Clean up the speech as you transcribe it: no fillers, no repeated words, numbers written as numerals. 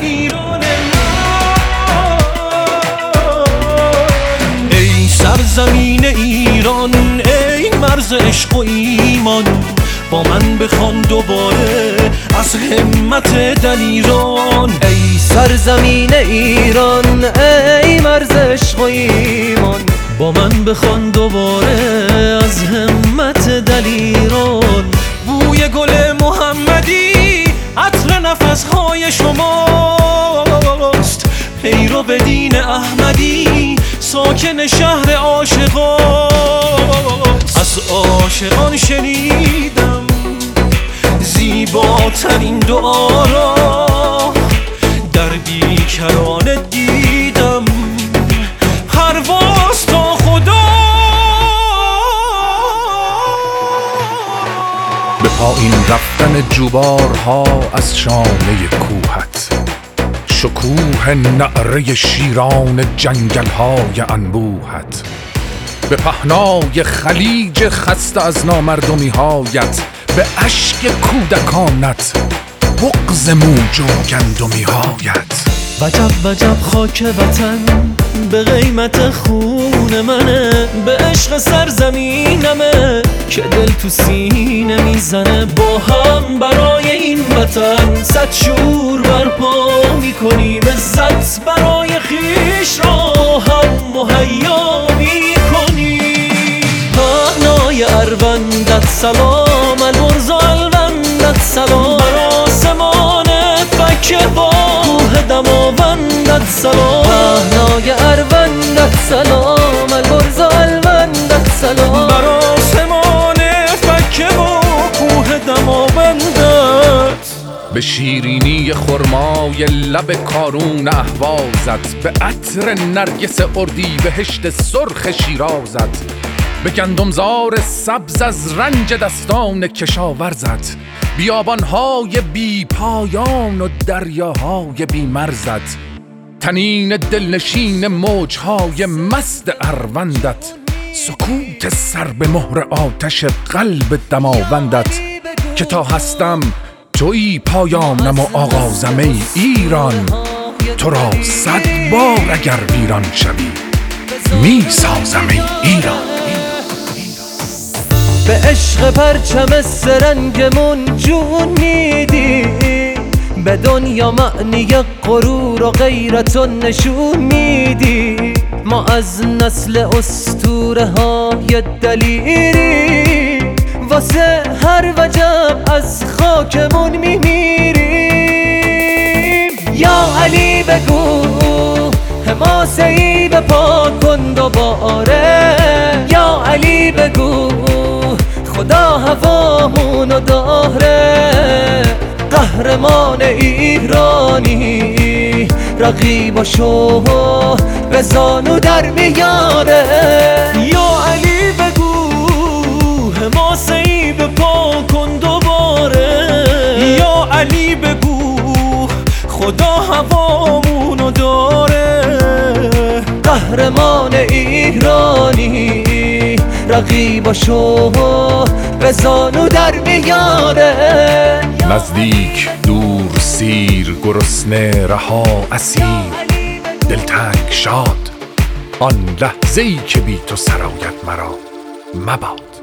ایران من. ای سرزمین ایران، ای مرز عشق و ایمان، با من بخوان دوباره از همت دلیران. ای سرزمین ایران، ای مرز عشق و ایمان، با من بخوان دوباره از همت دلیران. بوی گل محمدی عطر نفسهای شماست، پیرو به دین احمدی ساکن شهر عاشقاست. از عاشقان شنیدم زیباترین دعا را، در بیکران دیدم پرواز تا خدا. به پایین رفتن جوبارها از شانه کوهت، شکوه نعره شیران جنگل‌های انبوهت، به پهنای خلیج خسته از نامردمی‌هایت، به اشک کودکانت، بغض موج و گندمی‌هایت. وجب وجب خاک وطن به قیمت خون منه، به عشق سرزمینمه که دل تو سینه میزنه. با هم برای این وطن صد شور برپا میکنیم، عزت برای خیش را هم مهیا میکنیم. پهنای اروندت سلام، البرز و الوندت سلام، بر آسمان فکه با کوه دماوندت سلام. پهنای اروندت سلام، البرز و الوندت سلام، بر آسمان فکه با کوه دماوندت. به شیرینی خرمای لب کارون اهوازت، به عطر نرگس اردیبهشت سرخ شیرازت، به گندمزار سبز از رنج دستان کشاورزت، بیابانهای بی پایان و دریاهای بی مرزت، تنین دلنشین موجهای مست اروندت، سکوت سر به مهر آتش قلب دماوندت. که تا هستم تویی پایانم و آغازم ای ایران، تو را 100 بار اگر ویران شوی می سازم ای ایران. به عشق پرچم سرنگمون جون میدی، به دنیا معنی غرور و غیرت و نشون میدی. ما از نسل اسطوره های دلیری، واسه هر وجب از خاکمون میمیریم. یا علی بگو حماسه‌ای به پا کن دوباره، یا علی بگو خدا هوامونو داره. قهرمان ایرانی رقیباشو به زانو در میاره. یا علی بگو حماسه‌ای به پا کن دوباره، یا علی بگو خدا هوامونو داره. قهرمان ایرانی رقیباشو به زانو در میاره. نزدیک دور سیر گرسنه رها اسیر، دلتنگ شاد آن لحظه‌ای که بی تو سرایت مرا مباد.